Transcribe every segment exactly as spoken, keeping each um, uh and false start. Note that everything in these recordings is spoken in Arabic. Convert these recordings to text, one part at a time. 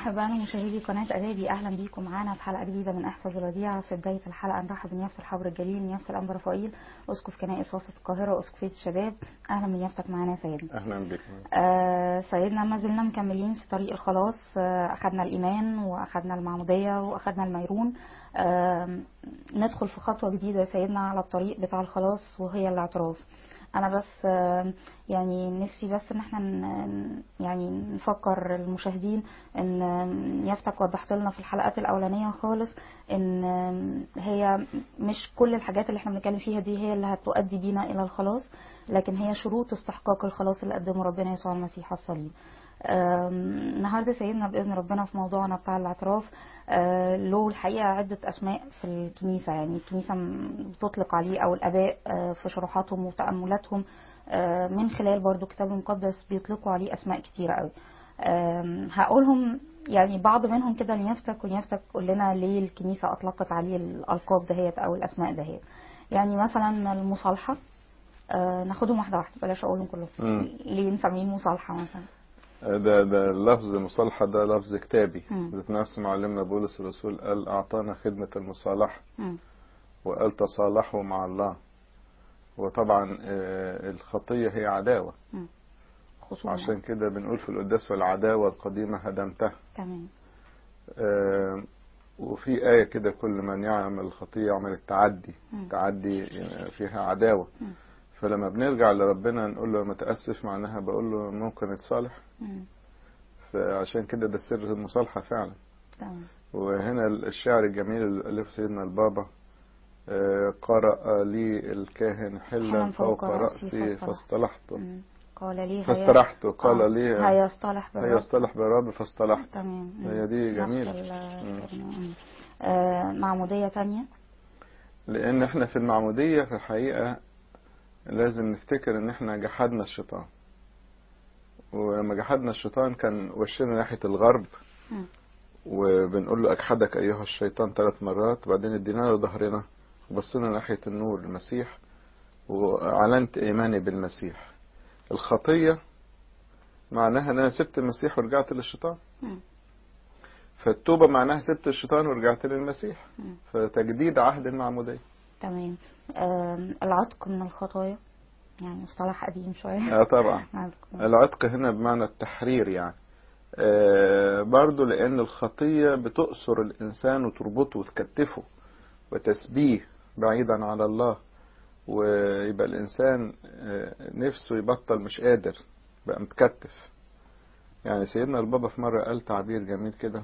أحبائنا مشاهدي قناة أدابي، أهلا بيكم معانا في حلقة جديدة من احفظ الوديعة. في بداية الحلقة نرحب بنيافة الحبر الجليل نيافة الأنبا رفائيل أسقف كنائس وسط القاهرة وأسقفية الشباب. أهلا بنيافتك معانا يا سيدنا. أهلا بك. آه سيدنا ما زلنا مكملين في طريق الخلاص. آه أخذنا الإيمان وأخذنا المعمودية وأخذنا الميرون. آه ندخل في خطوة جديدة يا سيدنا على الطريق بتاع الخلاص وهي الاعتراف. انا بس يعني نفسي بس ان احنا يعني نفكر المشاهدين ان يفتك وضحت لنا في الحلقات الاولانيه خالص ان هي مش كل الحاجات اللي احنا بنتكلم فيها دي هي اللي هتؤدي بينا الى الخلاص، لكن هي شروط استحقاق الخلاص اللي قدمه ربنا يسوع المسيح على الصليب. النهارده سيدنا باذن ربنا في موضوعنا بتاع الاعتراف له الحقيقه عده اسماء في الكنيسه، يعني الكنيسه بتطلق عليه او الاباء في شروحاتهم وتاملاتهم من خلال برضو الكتاب المقدس بيطلقوا عليه اسماء كتيره قوي. هقولهم يعني بعض منهم كده لنيافتك، ونيافتك قول لنا ليه الكنيسه اطلقت عليه الالقاب دهيت او الاسماء دهيت. يعني مثلا المصالحه، ناخدهم واحده واحده بلاش اقولهم كلهم. ليه نسميه مصالحه مثلا؟ ده ده لفظ مصالحة، ده لفظ كتابي. ذات نفس معلمنا بولس الرسول قال أعطانا خدمة المصالحة، وقال تصالحوا مع الله. وطبعا الخطية هي عداوة، عشان كده بنقول في القداس والعداوة القديمة هدمتها. تمام. آه وفي آية كده كل من يعمل خطية يعمل التعدي. تعدي فيها عداوة. م. فلما بنرجع لربنا نقول له متأسف، معناها بقول له ممكن نتصالح. فعشان كده ده سر المصالحة فعلا. تمام. وهنا الشعر الجميل اللي ألفه سيدنا البابا، آه قرأ لي الكاهن حلا فوق رأسي فاصطلحت. قال لي فاسترحت. قال آه. لي هيصطلح بالرب هيصطلح بالرب فاصطلحت. تمام. هي دي جميلة. آه معمودية تانية، لأن احنا في المعمودية في الحقيقة لازم نفتكر ان احنا جحدنا الشيطان. ولما جحدنا الشيطان كان وشنا ناحية الغرب، م. وبنقول له أجحدك أيها الشيطان ثلاث مرات، وبعدين ادينا له ظهرنا وبصينا ناحية النور المسيح وأعلنت إيماني بالمسيح. الخطية معناها أن أنا سبت المسيح ورجعت للشيطان. م. فالتوبة معناها سبت الشيطان ورجعت للمسيح. م. فتجديد عهد المعمودية. تمام. العتق من الخطايا، يعني مصطلح قديم شوية. اه طبعا. العتق هنا بمعنى التحرير يعني. آه برضو لأن الخطية بتؤثر الإنسان وتربطه وتكتفه وتسبيه بعيدا على الله، ويبقى الإنسان آه نفسه يبطل مش قادر، بقى متكتف. يعني سيدنا البابا في مرة قال تعبير جميل كده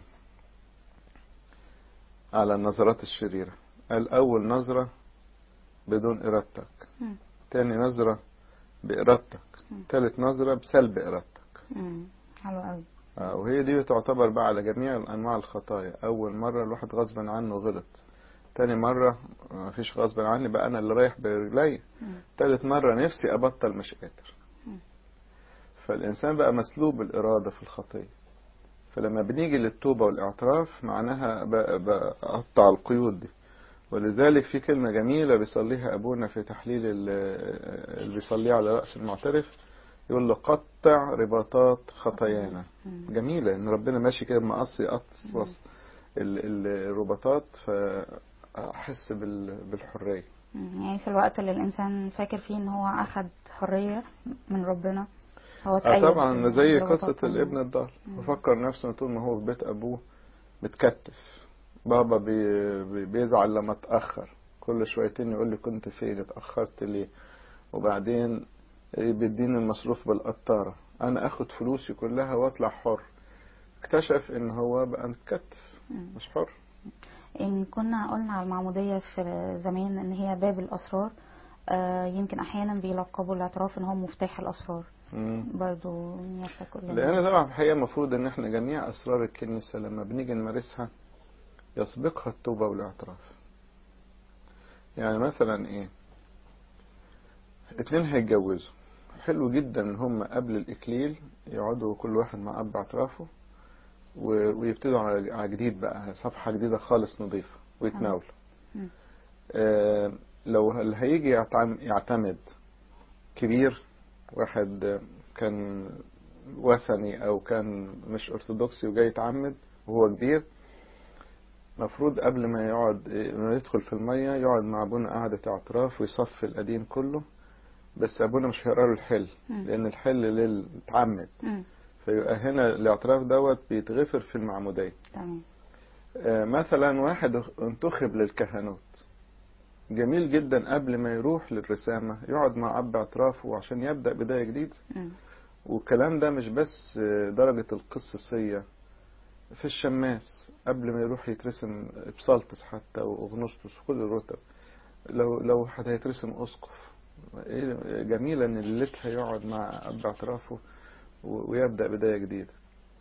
على النظرات الشريرة. قال أول نظرة بدون إرادتك، م. تاني نظرة بإرادتك، م. تالت نظرة بسلب إرادتك. حلو قوي. آه وهي دي تعتبر بقى على جميع أنواع الخطايا. أول مرة الواحد غصبا عنه غلط، تاني مرة ما فيش غصبا عني بقى أنا اللي رايح برجلي، تالت مرة نفسي أبطل مش قادر. م. فالإنسان بقى مسلوب الإرادة في الخطية. فلما بنيجي للتوبة والاعتراف معناها بقطع القيود دي. ولذلك في كلمة جميلة بيصليها أبونا في تحليل اللي بيصليه على رأس المعترف، يقول له قطع رباطات خطايانا. جميلة إن ربنا ماشي كده مقص يقصص الرباطات فأحس بالحرية. يعني في الوقت اللي الإنسان فاكر فيه إن هو أخد حرية من ربنا هو اه طبعا زي قصة الابن الضال، وفكر نفسه طول ما هو في بيت أبوه متكتف. بابا بي بيزعل لما اتأخر، كل شويتين يقول لي كنت فين، اتأخرت ليه، وبعدين بيديني المصروف بالقطارة، أنا أخد فلوسي كلها وأطلع حر. اكتشف إن هو بقى متكتف مش حر. إن كنا قلنا على المعمودية في زمان إن هي باب الأسرار، آه يمكن أحيانا بيلقبوا الاعتراف إن هو مفتاح الأسرار. مم. برضو لأن طبعا في الحقيقة المفروض إن احنا جميع أسرار الكنيسة لما بنيجي نمارسها يسبقها التوبة والاعتراف. يعني مثلا إيه، اتنين هيتجوزوا، حلو جدا إن هم قبل الإكليل يقعدوا كل واحد مع أب اعترافه ويبتدوا على جديد بقى، صفحة جديدة خالص نظيفة ويتناولوا. آه لو اللي هيجي يعتمد كبير، واحد كان وثني أو كان مش أرثوذكسي وجاي يتعمد، وهو كبير مفروض قبل ما يقعد ما يدخل في المية يقعد مع ابونا قعدة اعتراف ويصفي القديم كله، بس ابونا مش هيقرا له الحل لان الحل للتعمد، فيبقى هنا الاعتراف دوت بيتغفر في المعمودية. تمام. آه مثلا واحد انتخب للكهنوت، جميل جدا قبل ما يروح للرسامة يقعد مع اب اعترافه عشان يبدأ بداية جديدة. والكلام ده مش بس درجة القسيسية، في الشماس قبل ما يروح يترسم بسالتس حتى واغنسطس وكل الرتب، لو لو حد هيترسم اسقف، جميلة ان ليلتها يقعد مع اب اعترافه ويبدأ بداية جديدة.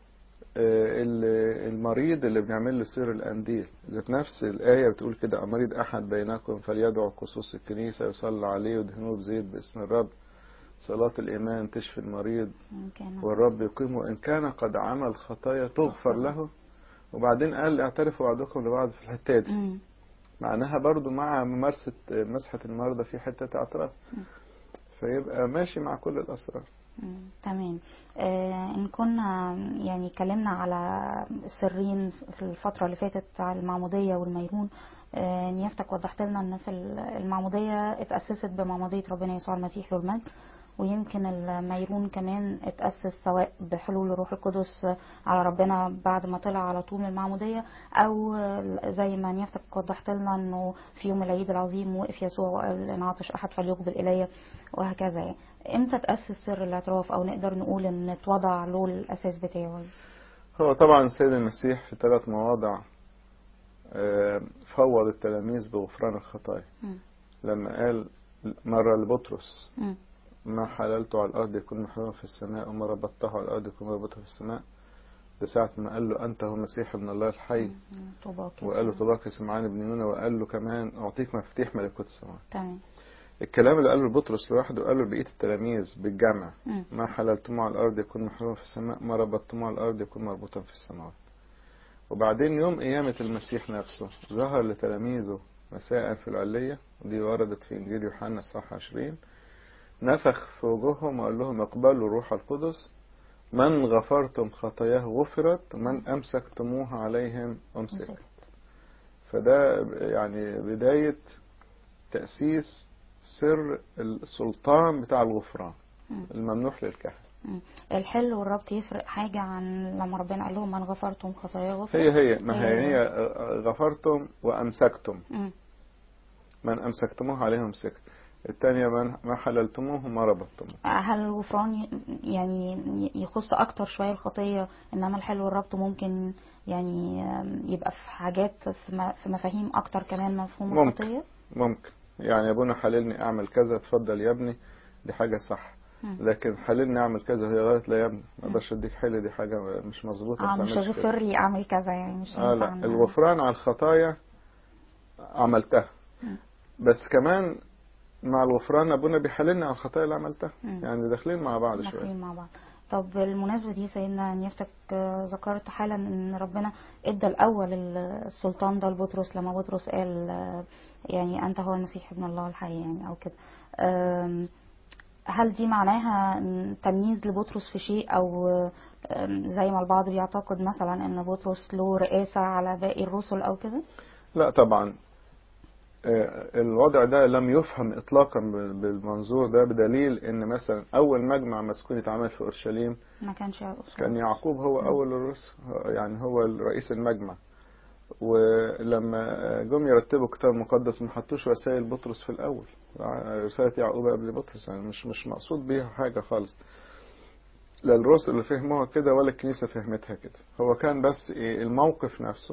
المريض اللي بنعمل له سير القنديل، ذات نفس الآية بتقول كده: أمريض أحد بينكم فليدعو خصوص الكنيسة يصلى عليه ويدهنوه بزيت باسم الرب، صلاة الإيمان تشفي المريض والرب يقيمه، إن كان قد عمل خطايا تغفر له. وبعدين قال اعترفوا بعضكم لبعض في الحتة دي، معناها برضو مع ممارسة مسحة المرضى في حتة اعتراف، فيبقى ماشي مع كل الأسرار. تمام. آه إن كنا يعني اتكلمنا على سرين في الفترة اللي فاتت على المعمودية والميرون، آه نيافتك وضحت لنا ان في المعمودية اتأسست بمعمودية ربنا يسوع المسيح له المجد، ويمكن الميرون كمان اتأسس سواء بحلول الروح القدس على ربنا بعد ما طلع على طول من المعمودية، او زي ما نيافتك وضحت لنا انه في يوم العيد العظيم وقف يسوع وقال ان عطش احد فليقبل الي، وهكذا. يعني امتى تأسس سر الاعتراف او نقدر نقول ان اتوضع له الاساس بتاعه؟ هو طبعا السيد المسيح في ثلاث مواضع فوض التلاميذ بغفران الخطايا. لما قال مرة لبطرس: ما حللته على الأرض يكون محلولا في السماء، وما ربطته على الأرض يكون مربوطا في السماء. ده ساعة ما قال له: أنت هو المسيح ابن الله الحي. وقال له: طباك سمعان بن يونا. وقال له كمان: أعطيك مفاتيح ملكوت السماوات. تمام. الكلام اللي قاله لبطرس لوحده قال له بقية التلاميذ بالجمع: ما حللتموه على الأرض يكون محلولا في السماء، ما ربطتموه على الأرض يكون مربوطا في السماوات. وبعدين يوم قيامة المسيح نفسه ظهر لتلاميذه مساء في العلية، ودي وردت في إنجيل يوحنا صح عشرين، نفخ في وجوههم وقال لهم: اقبلوا الروح القدس، من غفرتم خطاياه غفرت، من أمسكتموها عليهم أمسك. فده يعني بداية تأسيس سر السلطان بتاع الغفران الممنوح للكهنة. الحل والربط يفرق حاجة عن لما ربنا قال لهم من غفرتم خطاياه غفرت؟ هي هي ما هي, هي غفرتم وأمسكتم، م. من أمسكتموها عليهم أمسك. الثانية من ما حللتموه ما ربطتموه. هل الغفران يعني يخص أكتر شوية الخطية، إنما الحل والربط ممكن يعني يبقى في حاجات في مفاهيم أكتر كمان مفهوم ممكن. الخطية؟ ممكن يعني ابونا حللني أعمل كذا، تفضل يا ابني، دي حاجة صح. م. لكن حللني أعمل كذا هي غلط، لا يا ابني ما اقدرش اديك حل، دي حاجة مش مظبوطة. اه مش غفر لي أعمل كذا يعني مش آه لا، الغفران على الخطايا عملتها، م. بس كمان مع الغفران ابونا بيحللنا على الخطايا اللي عملتها. م. يعني داخلين مع بعض شويه. داخلين مع بعض. طب بالمناسبه دي سيدنا نيافتك ذكرت حالا ان ربنا ادى الاول السلطان ده لبطرس لما بطرس قال يعني انت هو المسيح ابن الله الحي يعني او كده. هل دي معناها تمييز لبطرس في شيء، او زي ما البعض بيعتقد مثلا ان بطرس له رئاسه على باقي الرسل او كده؟ لا طبعا، الوضع ده لم يفهم اطلاقا بالمنظور ده، بدليل ان مثلا اول مجمع مسكون اتعمل في اورشليم ما كانش كان يعقوب هو اول الرسل، يعني هو رئيس المجمع. ولما جم يرتبوا الكتاب المقدس ما حطوش رسائل بطرس في الاول، رسالة يعقوب قبل بطرس، يعني مش مش مقصود بيها حاجة خالص، لا الرسل اللي فهموها كده ولا الكنيسة فهمتها كده. هو كان بس ايه الموقف نفسه،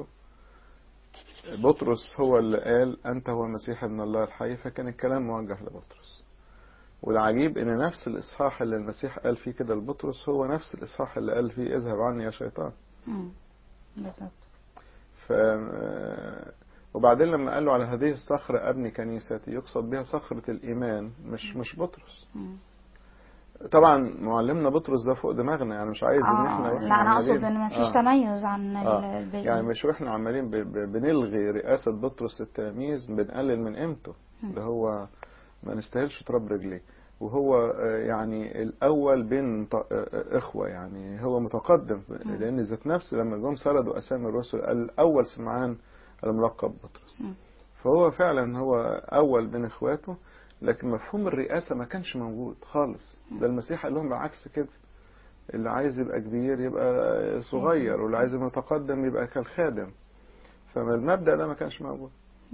بطرس هو اللي قال أنت هو المسيح ابن الله الحي، فكان الكلام موجه لبطرس. والعجيب ان نفس الإصحاح اللي المسيح قال فيه كده لبطرس هو نفس الإصحاح اللي قال فيه اذهب عني يا شيطان. امم بالظبط. ف وبعدين لما قال له على هذه الصخرة أبني كنيستي، يقصد بها صخرة الإيمان، مش مم. مش بطرس. مم. طبعا معلمنا بطرس ده فوق دماغنا، يعني مش عايز آه ان احنا واحنا لا انا اقصد ان مفيش آه. تميز عن آه. الباقي، يعني مش واحنا عمالين بنلغي رئاسة بطرس التلاميذ بنقلل من قيمته، ده هو ما نستاهلش تراب رجليه. وهو يعني الأول بين إخوة، يعني هو متقدم، لأن ذات نفس لما جم سردوا أسامي الرسل قال الأول سمعان الملقب بطرس. فهو فعلا هو أول بين إخواته، لكن مفهوم الرئاسة ما كانش موجود خالص. ده المسيح قال لهم بالعكس كده، اللي عايز يبقى كبير يبقى صغير، واللي عايز يتقدم يبقى كالخادم. فالمبدأ ده ما كانش موجود.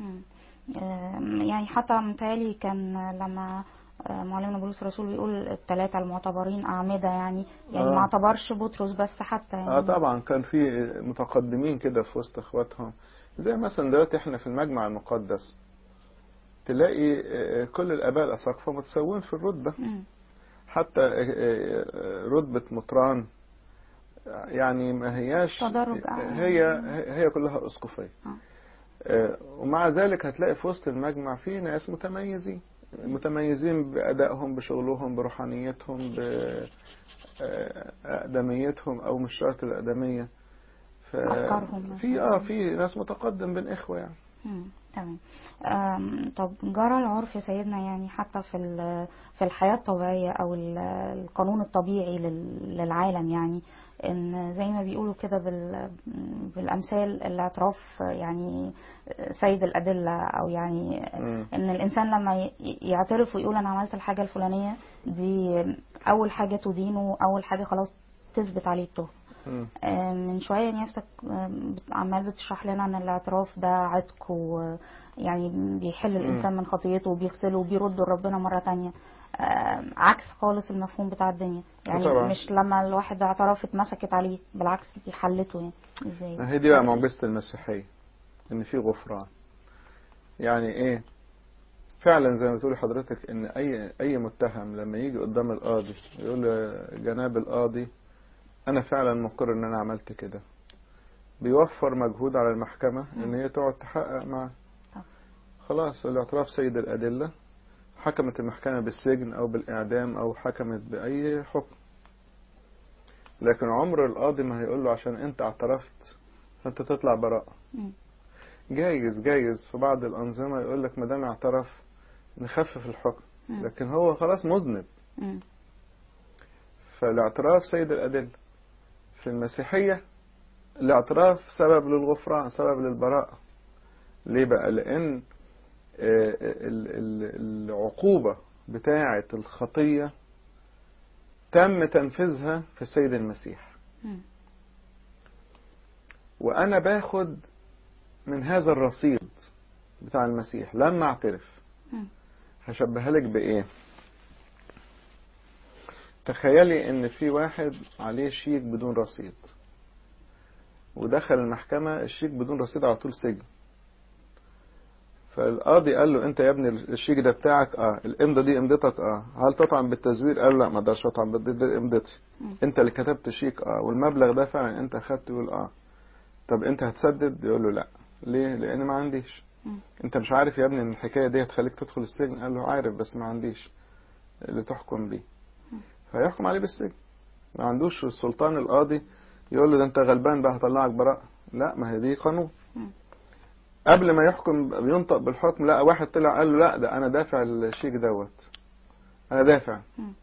يعني حتى متهيألي كان لما معلمنا بولس الرسول بيقول الثلاثة المعتبرين أعمدة، يعني يعني آه. ما اعتبرش بطرس بس حتى يعني. اه طبعا كان في متقدمين كده في وسط اخواتهم، زي مثلا دلوقتي احنا في المجمع المقدس تلاقي كل الآباء الأساقفة متساوين في الرتبة. م. حتى رتبة مطران يعني ما هياش تدرج هي هي كلها أسقفية. آه. ومع ذلك هتلاقي في وسط المجمع في ناس متميزين متميزين بأدائهم، بشغلهم، بروحانيتهم، بأقدميتهم أو مش شرط الأقدمية. أفكارهم في اه في ناس متقدم بين إخوة يعني. امم تمام. طب جرى العرف يا سيدنا يعني حتى في في الحياة الطبيعية أو القانون الطبيعي للعالم، يعني إن زي ما بيقولوا كده بالأمثال الاعتراف يعني سيد الأدلة، أو يعني م. إن الإنسان لما يعترف ويقول أنا عملت الحاجة الفلانية دي أول حاجة تدينه، أول حاجة خلاص تثبت عليه التهم. من شوية نيافتك عمال بتشرح لنا ان الاعتراف ده عتق، ويعني بيحل الانسان من خطيته وبيغسله وبيرده لربنا مرة تانية، عكس خالص المفهوم بتاع الدنيا. يعني طبعا. مش لما الواحد اعترف اتمسكت عليه، بالعكس دي حلته. يعني ازاي؟ هي دي بقى معجزة المسيحية، ان في غفران. يعني ايه؟ فعلا زي ما بتقولي حضرتك ان اي اي متهم لما يجي قدام القاضي يقول له جناب القاضي انا فعلا مقر ان انا عملت كده، بيوفر مجهود على المحكمة ان هي تقعد تحقق معه. خلاص الاعتراف سيد الأدلة، حكمت المحكمة بالسجن او بالاعدام او حكمت باي حكم. لكن عمر القاضي ما هيقول له عشان انت اعترفت فانت تطلع براءة. جايز جايز في بعض الانظمة يقول لك ما دام اعترف نخفف الحكم، لكن هو خلاص مذنب. فالاعتراف سيد الأدلة. في المسيحية الاعتراف سبب للغفران، سبب للبراءة. ليه بقى؟ لأن العقوبة بتاعة الخطية تم تنفيذها في السيد المسيح، وأنا باخد من هذا الرصيد بتاع المسيح لما اعترف. هشبهها لك بإيه؟ تخيلي ان في واحد عليه شيك بدون رصيد، ودخل المحكمة الشيك بدون رصيد على طول سجن. فالقاضي قال له انت يا ابني الشيك ده بتاعك؟ اه. الامضة دي امضتك؟ اه. هل تطعن بالتزوير؟ قال له لا ما اقدرش اطعن بامضتي. انت اللي كتبت الشيك؟ اه. والمبلغ ده فعلا انت اخدته؟ يقول اه. طب انت هتسدد؟ يقول له لا. ليه؟ لان ما عنديش. انت مش عارف يا ابني ان الحكاية دي هتخليك تدخل السجن؟ قال له عارف بس ما عنديش اللي تحكم بيه. فيحكم عليه بالسجن. ما عندوش السلطان القاضي يقول له ده انت غلبان بقى هطلعك براءة. لا، ما هي دي قانون. قبل ما يحكم بينطق بالحكم، لا واحد طلع قال له لا ده انا دافع الشيك دوت، انا دافع.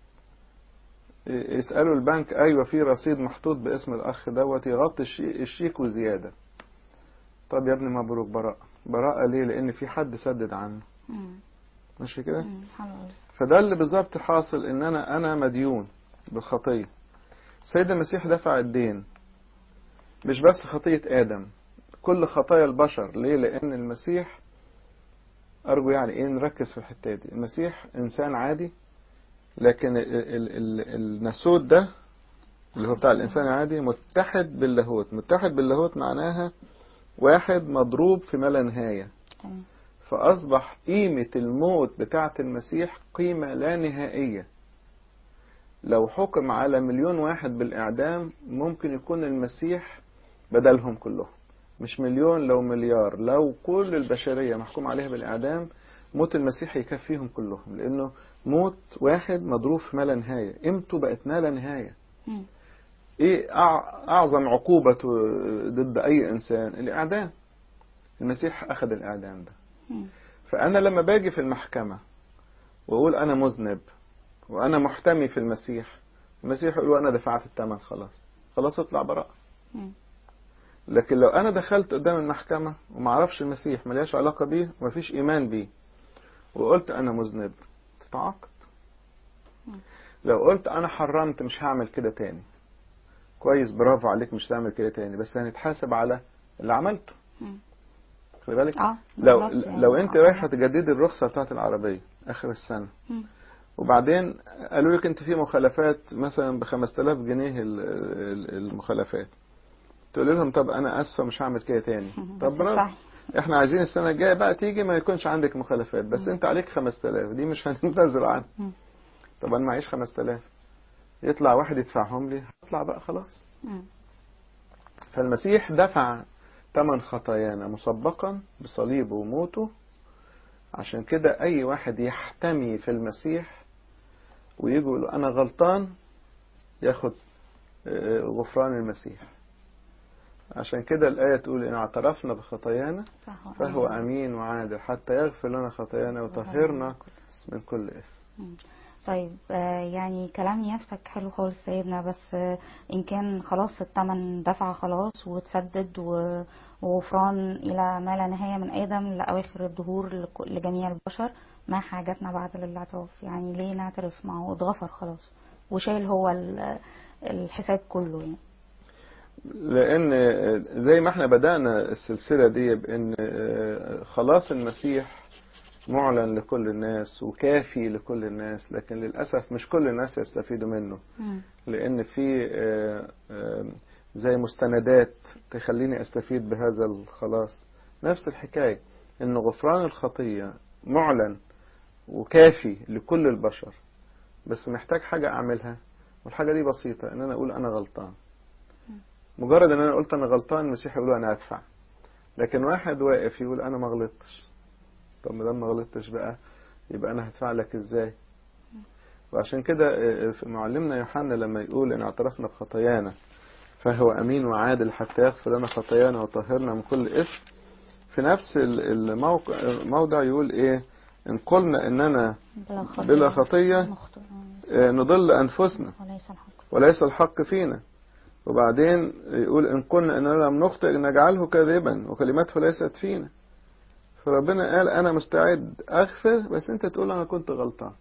يسألوا البنك ايوه في رصيد محطوط باسم الاخ دوت يغطي الشيك وزيادة. طب يا ابني مبروك براءة. براءة ليه؟ لان في حد سدد عنه. ماشي كده؟ فده اللي بالظبط حاصل، ان انا انا مديون بالخطية. سيد المسيح دفع الدين، مش بس خطية آدم، كل خطايا البشر. ليه؟ لأن المسيح، أرجو يعني إيه نركز في الحتة دي، المسيح إنسان عادي، لكن ال ال ال الناسوت ده اللي هو بتاع الإنسان العادي متحد باللاهوت. متحد باللاهوت معناها واحد مضروب في ما لا نهاية. فأصبح قيمة الموت بتاعة المسيح قيمة لا نهائية. لو حكم على مليون واحد بالإعدام ممكن يكون المسيح بدلهم كلهم. مش مليون، لو مليار، لو كل البشرية محكوم عليها بالإعدام موت المسيح يكفيهم كلهم، لأنه موت واحد مضروب في ما لا نهاية، قيمته بقت ما لا نهاية. م. إيه أعظم عقوبة ضد أي إنسان؟ الإعدام. المسيح أخذ الإعدام ده. م. فأنا لما باجي في المحكمة وأقول أنا مذنب وأنا محتمي في المسيح، المسيح يقول أنا دفعت الثمن خلاص، خلاص اطلع براءة. لكن لو أنا دخلت قدام المحكمة وما اعرفش المسيح، ملياش علاقة بيه ومفيش إيمان بيه، وقلت أنا مذنب، تتعاقب. لو قلت أنا حرمت مش هعمل كده تاني، كويس، برافو عليك، مش هتعمل كده تاني، بس هنتحاسب على اللي عملته. خلي بالك، اه لو يعني لو انت رايحه تجددي الرخصه بتاعت العربيه اخر السنه، مم. وبعدين قالوا لك انت في مخالفات مثلا ب خمسة آلاف جنيه المخالفات، تقول لهم طب انا اسفه مش هعمل كده تاني. طب برافو، احنا عايزين السنه الجايه بقى تيجي ما يكونش عندك مخالفات، بس مم. انت عليك خمسة آلاف دي مش هننتظر عنها. طب انا معيش خمسة آلاف، يطلع واحد يدفعهم لي، هطلع بقى خلاص. مم. فالمسيح دفع ثمن خطايانا مسبقا بصليبه وموته، عشان كده اي واحد يحتمي في المسيح ويجي يقول انا غلطان ياخد غفران المسيح. عشان كده الآية تقول إن اعترفنا بخطايانا فهو أمين وعادل حتى يغفر لنا خطايانا وطهرنا من كل إثم. طيب يعني كلام يافسك حلو خالص سيدنا، بس إن كان خلاص الثمن دفع خلاص وتسدد وغفران إلى ما لا نهاية من آدم لأواخر الدهور لجميع البشر، ما حاجتنا بعد للاعتراف؟ يعني ليه نعترف؟ معه اتغفر خلاص وشايل هو الحساب كله يعني. لأن زي ما احنا بدأنا السلسلة دي بأن خلاص المسيح معلن لكل الناس وكافي لكل الناس، لكن للأسف مش كل الناس يستفيدوا منه. لأن في زي مستندات تخليني أستفيد بهذا الخلاص. نفس الحكاية، أن غفران الخطية معلن وكافي لكل البشر، بس محتاج حاجة أعملها، والحاجة دي بسيطة، أن أنا أقول أنا غلطان. مجرد أن أنا قلت أنا غلطان، المسيح يقول أنا أدفع. لكن واحد واقف يقول أنا ما غلطتش، طب ما دام ما غلطتش بقى يبقى أنا هدفع لك إزاي؟ وعشان كده معلمنا يوحنا لما يقول إن اعترفنا بخطايانا فهو أمين وعادل حتى يغفر لنا خطايانا وطهرنا من كل إثم، في نفس الموضع يقول إيه؟ إن قلنا إننا بلا خطية نضل أنفسنا وليس الحق فينا. وبعدين يقول إن قلنا إننا لم نخطئ نجعله كاذبا وكلمته ليست فينا. فربنا قال أنا مستعد أغفر، بس أنت تقول أنا كنت غلطان،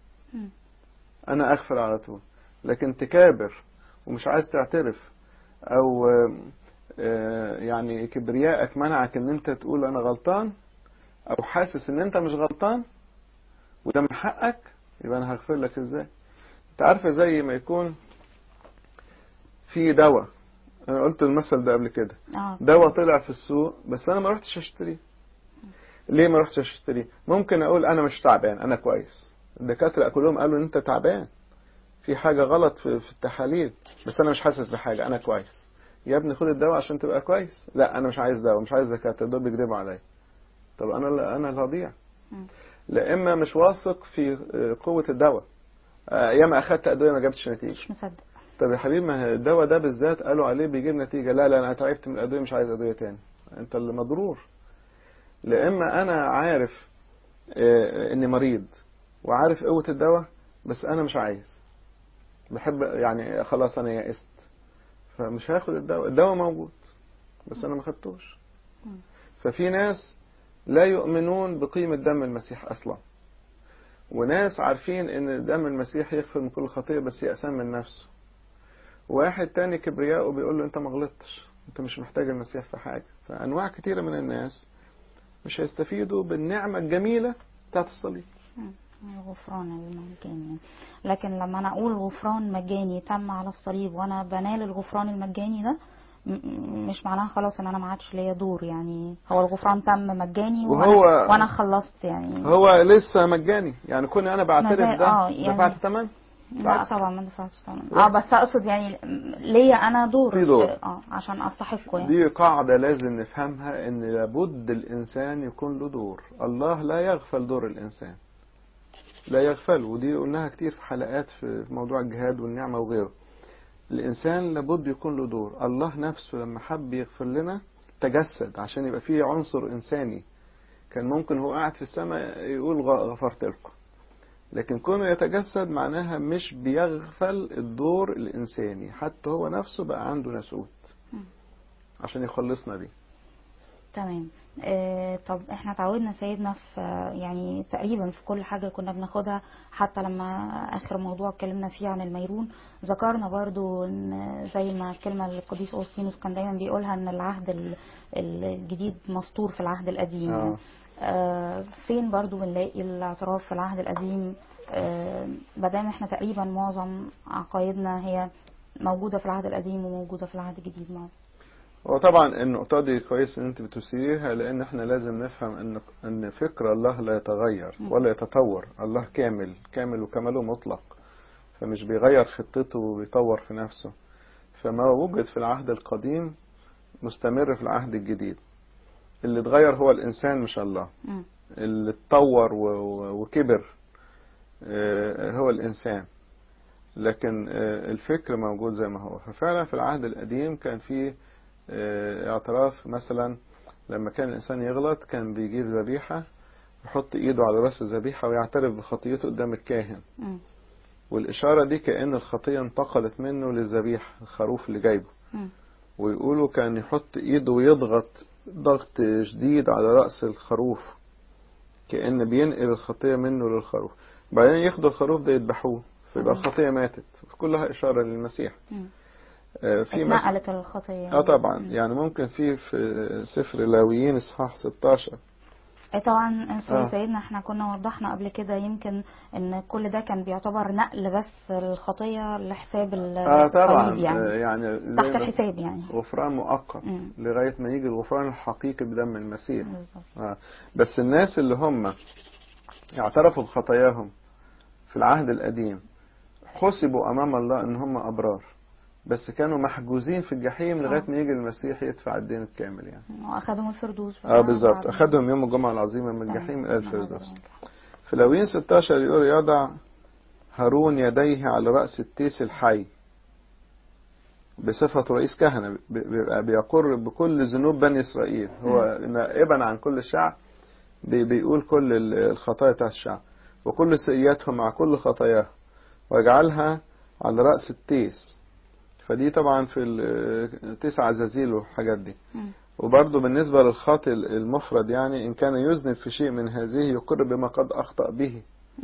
أنا أغفر على طول. لكن تكابر ومش عايز تعترف، أو يعني كبريائك منعك إن أنت تقول أنا غلطان، أو حاسس إن أنت مش غلطان وده من حقك، يبقى أنا هغفر لك إزاي؟ أنت عارفة زي ما يكون في دواء، أنا قلت المثل ده قبل كده، دواء طلع في السوق بس أنا ما رحتش أشتريه. ليه ما رحتش أشتريه؟ ممكن أقول أنا مش تعبان، أنا كويس. الدكاترة كلهم قالوا إن أنت تعبان، في حاجة غلط في, في التحاليل، بس أنا مش حاسس بحاجة، أنا كويس. يا ابني خد الدواء عشان تبقى كويس. لا أنا مش عايز دواء، مش عايز دكاترة، دول بيكذبوا عليا. طب أنا أنا اللي هضيع. لا إما مش واثق في قوة الدواء، ياما أخدت أدوية ما جابتش نتيجة، مش مصدق. طب يا حبيبي ما الدواء ده بالذات قالوا عليه بيجيب نتيجة، لا لا أنا تعبت من الأدوية مش عايز أدوية تاني، أنت اللي مضرور. لا إما أنا عارف إني مريض وعارف قوة الدواء بس أنا مش عايز، بحب يعني خلاص أنا يأست فمش هاخد الدواء، الدواء موجود بس أنا ما خدتوش. ففي ناس لا يؤمنون بقيمة دم المسيح أصلا، وناس عارفين إن دم المسيح يغفر من كل خطيئة بس يأسان من نفسه. واحد تاني كبرياء بيقول له أنت ما غلطتش، أنت مش محتاج المسيح في حاجة. فأنواع كتيرة من الناس مش هيستفيدوا بالنعمة الجميلة بتاعت الصليب، الغفران المجاني. لكن لما أنا أقول غفران مجاني تم على الصليب وأنا بنال الغفران المجاني ده، مش معناها خلاص ان انا ما عادش ليا دور. يعني هو الغفران تم مجاني وهو وانا, وأنا خلصت. يعني هو لسه مجاني، يعني كوني انا بعترف ده آه يعني دفعت ثمن؟ لا طبعا ما دفعتش ثمن. اه بس اقصد يعني ليا انا دور في دور اه عشان استحقه. يعني دي قاعدة لازم نفهمها، ان لابد الانسان يكون له دور. الله لا يغفل دور الانسان، لا يغفل، ودي قلناها كتير في حلقات في موضوع الجهاد والنعمة وغيره. الإنسان لابد يكون له دور. الله نفسه لما حب يغفر لنا تجسد عشان يبقى فيه عنصر إنساني. كان ممكن هو قاعد في السماء يقول غفرت لكم، لكن كونه يتجسد معناها مش بيغفل الدور الإنساني، حتى هو نفسه بقى عنده ناسوت عشان يخلصنا بيه. تمام. آه طب احنا تعودنا سيدنا في يعني تقريبا في كل حاجة كنا بناخدها، حتى لما اخر موضوع اتكلمنا فيه عن الميرون ذكرنا برضو ان زي ما الكلمة اللي القديس أوسطينوس كان دايما بيقولها ان العهد الجديد مسطور في العهد القديم. آه. آه فين برضو بنلاقي الاعتراف في العهد القديم؟ آه بدام احنا تقريبا معظم عقايدنا هي موجودة في العهد القديم وموجودة في العهد الجديد معه. وطبعا النقطة دي كويس ان انت بتثيريها، لان احنا لازم نفهم ان ان فكر الله لا يتغير ولا يتطور. الله كامل كامل وكماله مطلق، فمش بيغير خطته وبيطور في نفسه. فما وجد في العهد القديم مستمر في العهد الجديد. اللي اتغير هو الانسان مش الله. اللي اتطور وكبر هو الانسان، لكن الفكر موجود زي ما هو. ففعلا في العهد القديم كان فيه اعتراف. مثلا لما كان الإنسان يغلط كان بيجيب ذبيحة يحط إيده على رأس الذبيحة ويعترف بخطيته قدام الكاهن. م. والإشارة دي كأن الخطية انتقلت منه للذبيحة الخروف اللي جايبه. م. ويقولوا كان يحط إيده ويضغط ضغط شديد على رأس الخروف كأن بينقل الخطية منه للخروف. بعدين ياخدوا الخروف ده يذبحوه فيبقى الخطية ماتت. كلها إشارة للمسيح. م. في اتنقلت الخطية. اه طبعا. م. يعني ممكن في في سفر لاويين اصحاح ستاشر. طبعا سوري آه. سيدنا احنا كنا وضحنا قبل كده يمكن ان كل ده كان بيعتبر نقل بس الخطية لحساب اه طبعا يعني, آه يعني تحت الحساب يعني غفران مؤقت لغاية ما يجي الغفران الحقيقي بدم المسيح. آه. بس الناس اللي هم اعترفوا بخطاياهم في العهد القديم حسبوا امام الله ان هم ابرار، بس كانوا محجوزين في الجحيم لغاية ما يجي المسيح يدفع الدين الكامل يعني. واخدهم الفردوس. اه بالظبط، اخدهم يوم الجمعة العظيمة من الجحيم الى الفردوس. في لاويين ستاشر يقول يضع هارون يديه على رأس التيس الحي بصفة رئيس كهنة، بيبقى بيقر بكل ذنوب بني إسرائيل. هو نائبا عن كل الشعب بيقول كل الخطايا بتاعت الشعب وكل سيئاتهم مع كل خطاياه ويجعلها على رأس التيس. فدي طبعا في التسع عزازيل والحاجات دي. وبرضه بالنسبة للخاطئ المفرد يعني إن كان يذنب في شيء من هذه يقر بما قد أخطأ به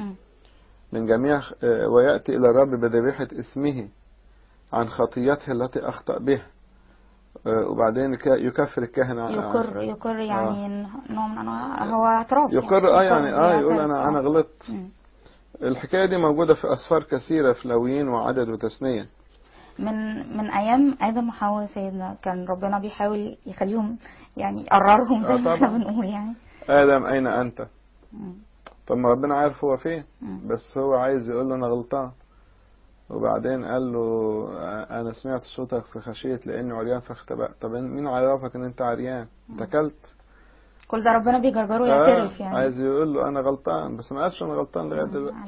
من جميع ويأتي إلى الرب بذبيحة اسمه عن خطيته التي أخطأ بها. وبعدين يكفر الكاهن. يقر يقر يعني آه. نوع من أنواع هو اعتراف. يقر اه يعني اه يقول أنا أنا غلطت. الحكاية دي موجودة في أسفار كثيرة في لاويين وعدد وتثنية. من من ايام ادم وحواء سيدنا كان ربنا بيحاول يخليهم يعني يقررهم زي ما احنا بنقول يعني. ادم اين انت؟ مم. طب ما ربنا عارف هو فين، بس هو عايز يقول له انا غلطان. وبعدين قال له انا سمعت صوتك في خشية لاني عريان فاختبأت. طب مين عرفك ان انت عريان؟ انت اكلت؟ كل ده ربنا بيجرجره يعترف آه يعني. عايز يقول له انا غلطان، بس ما قالش انا غلطان لغايه دلوقتي.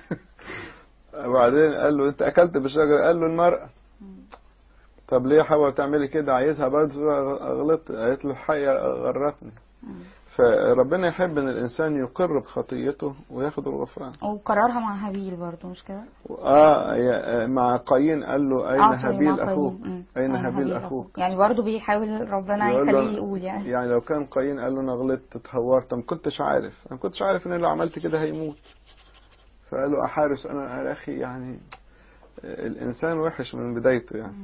وبعدين قال له انت اكلت بالشجره؟ قال له المرأة. طب ليه حواء تعملي كده؟ عايزها برضه غلطت. قالت له الحقيقة غرتني. فربنا يحب ان الانسان يقر بخطيته وياخد الغفران. وقررها مع هابيل برضه مش كده؟ اه مع قايين قال له اين آه هابيل اخوك؟ اين هابيل اخوك؟ يعني برضه بيحاول ربنا يخليه يقول يعني. يعني لو كان قايين قال له انا غلطت اتهورت ما كنتش عارف، انا ما كنتش عارف ان لو عملت كده هيموت. فقال له احارس انا يا اخي يعني الإنسان وحش من بدايته يعني.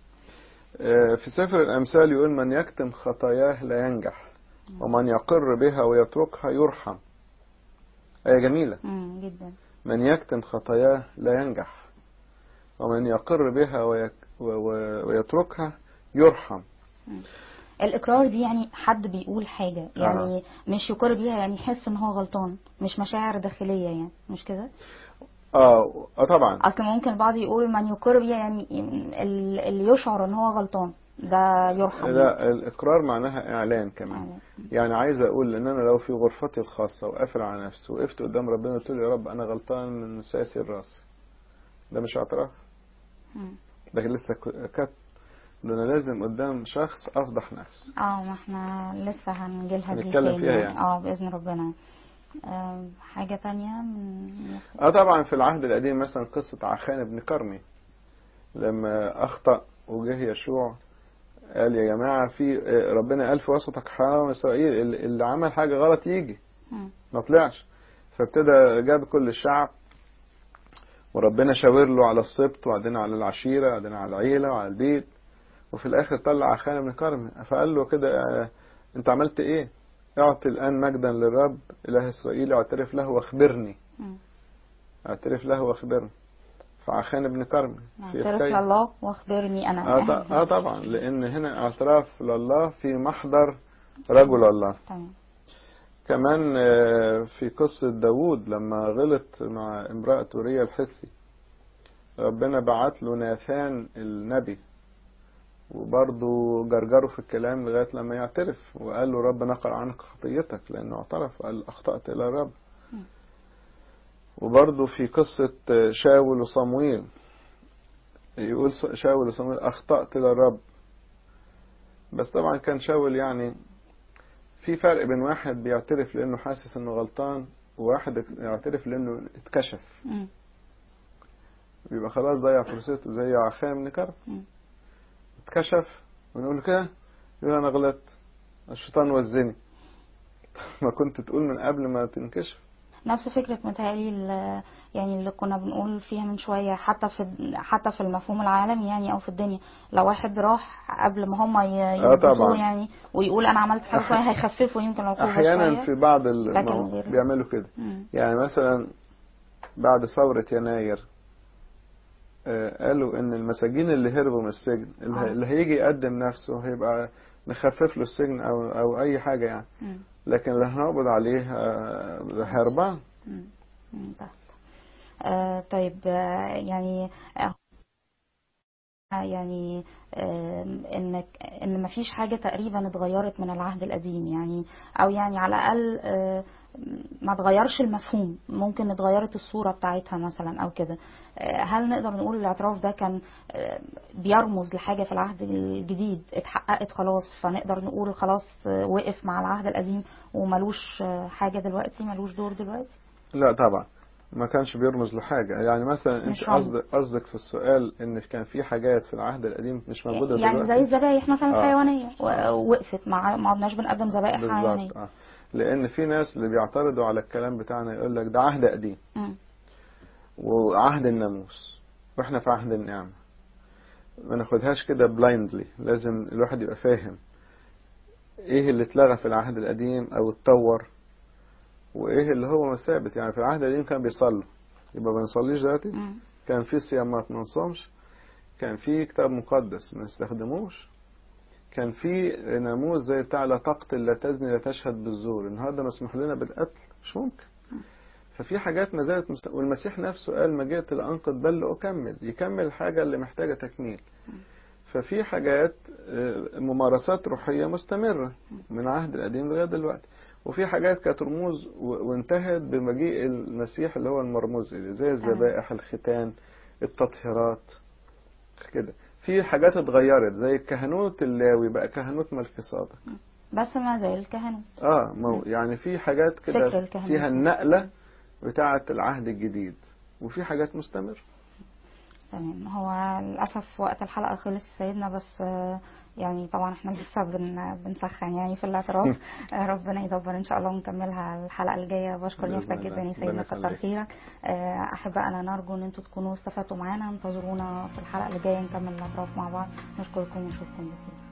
في سفر الأمثال يقول من يكتم خطاياه لا ينجح ومن يقر بها ويتركها يرحم. آية جميلة جدا. من يكتم خطاياه لا ينجح ومن يقر بها ويتركها يرحم. الإقرار دي يعني حد بيقول حاجة يعني آه. مش يقر بيها يعني يحس ان هو غلطان، مش مشاعر داخلية يعني مش كده؟ اه اه طبعا. اصل ممكن البعض يقول من يقر بيها يعني اللي يشعر ان هو غلطان ده يرحم. لا الإقرار معناها إعلان كمان. أعلان. يعني عايز أقول إن أنا لو في غرفتي الخاصة وقافل على نفسي وقفت قدام ربنا وقلت له يا رب أنا غلطان من ساسي الراس، ده مش اعتراف، ده لسه كت. ده أنا لازم قدام شخص أفضح نفسي. اه ما احنا لسه هنجيلها دي هنتكلم فيها يعني. اه بإذن ربنا. آم، حاجة تانية من اه طبعا في العهد القديم مثلا قصة عخان بن كرمي لما أخطأ وجه يشوع قال يا جماعة في ربنا قال في وسطك حرام إسرائيل، اللي اللي عمل حاجة غلط يجي مم. ما طلعش. فابتدى جاب كل الشعب وربنا شاور له على السبط وبعدين على العشيرة وبعدين على العيلة وعلى البيت، وفي الآخر طلع عخان بن كرمي فقال له كده آه، أنت عملت إيه؟ اعطي الآن مجدا للرب إله إسرائيل، اعترف له واخبرني، مم. اعترف له واخبرني. فعخان بن كرمي في اعترف حكاية لله واخبرني انا. آه, ط- اه طبعا لان هنا اعتراف لله في محضر رجل الله. تمام. كمان آه، في قصة داوود لما غلط مع امرأة أوريا الحثي ربنا بعت له ناثان النبي وبرضه جرجره في الكلام لغاية لما يعترف وقال له رب نقل عنك خطيتك لأنه اعترف وقال أخطأت إلى الرب. وبرضه في قصة آه، شاول وصمويل يقول شاول وصمويل أخطأت إلى الرب، بس طبعا كان شاول يعني في فرق بين واحد بيعترف لأنه حاسس إنه غلطان وواحد يعترف لأنه اتكشف، مم. بيبقى خلاص ضيع فرصته زي عخام بن كرم مم. اتكشف ونقول له كده يقول أنا غلطت الشيطان وزني ما كنت تقول من قبل ما تنكشف. نفس فكرة متهيألي ال- يعني اللي كنا بنقول فيها من شوية، حتى في حتى في المفهوم العالمي يعني أو في الدنيا، لو واحد راح قبل ما هم اه يضبطوه طبعا يعني ويقول أنا عملت حاجة أح... شوية هيخففوا يمكن العقوبة أحيانا شوية، في بعض لكن المو... غير. بيعملوا كده. مم. يعني مثلا بعد ثورة يناير آه، قالوا ان المساجين اللي هربوا من السجن اللي, آه. ه- اللي هيجي يقدم نفسه هيبقى نخفف له السجن او او اي حاجة يعني، مم. لكن اللي هنقبض عليه آه، ده هربان. مم. مم. تحت. آه طيب آه يعني آه يعني آم، انك ان مفيش حاجه تقريبا اتغيرت من العهد القديم يعني، او يعني على الاقل آه، ما اتغيرش المفهوم، ممكن اتغيرت الصوره بتاعتها مثلا او كده. آه، هل نقدر نقول الاعتراف ده كان آه، بيرمز لحاجه في العهد الجديد اتحققت خلاص، فنقدر نقول خلاص آه، وقف مع العهد القديم وملوش آه، حاجه دلوقتي، ملوش دور دلوقتي؟ لا طبعا ما كانش بيرمز لحاجة. يعني مثلا انت مش رمز قصدك قصدك في السؤال ان كان في حاجات في العهد القديم مش موجودة يعني زي دلوقتي. الذبايح مثلا اه الحيوانيه اه و- وقفت، مع ما عدناش بنقدم ذبائح حيوانيه. بالظبط اه لان في ناس اللي بيعترضوا على الكلام بتاعنا يقول لك ده عهد قديم مم. وعهد الناموس واحنا في عهد النعمة. ما ناخدهاش كده بلايندلي، لازم الواحد يبقى فاهم ايه اللي اتلغى في العهد القديم او اتطور وايه اللي هو ثابت. يعني في العهد القديم كان بيصلوا يبقى ما نصليش دلوقتي، مم. كان في صيامات ما نصومش، كان في كتاب مقدس ما نستخدموش، كان في ناموس زي بتاع لا تقتل لا تزني لا تشهد بالزور. النهارده مسموح لنا بالقتل مش ممكن. ففي حاجات ما زالت مست... والمسيح نفسه قال ما جئت لأنقض بل لأكمل، يكمل الحاجة اللي محتاجة تكميل. ففي حاجات آه، ممارسات روحية مستمرة من عهد القديم لغاية دلوقتي، وفي حاجات كانت رموز و- وانتهت بمجيء المسيح اللي هو المرموز إليه زي تمام. الذبائح الختان التطهيرات كده. في حاجات اتغيرت زي الكهنوت اللاوي بقى كهنوت ملكي صادق. بس ما زال الكهنوت. اه مو مم. يعني في حاجات كده فكر الكهنوت فيها نفسه. النقلة بتاعة العهد الجديد وفي حاجات مستمرة. تمام. هو للأسف وقت الحلقة خلص سيدنا، بس آه، يعني طبعا احنا لسه بن بنسخن يعني في الاعتراف. آه، ربنا يدبر ان شاء الله ونكملها الحلقة الجاية. بشكر بإذن نفسك جدا الله يا ربنا سيدنا، كتر يخليك. خيرك. آه، احبائنا نرجو ان انتوا تكونوا استفدتوا معانا، انتظرونا في الحلقة الجاية نكمل الاعتراف مع بعض. نشكركم ونشوفكم بخير.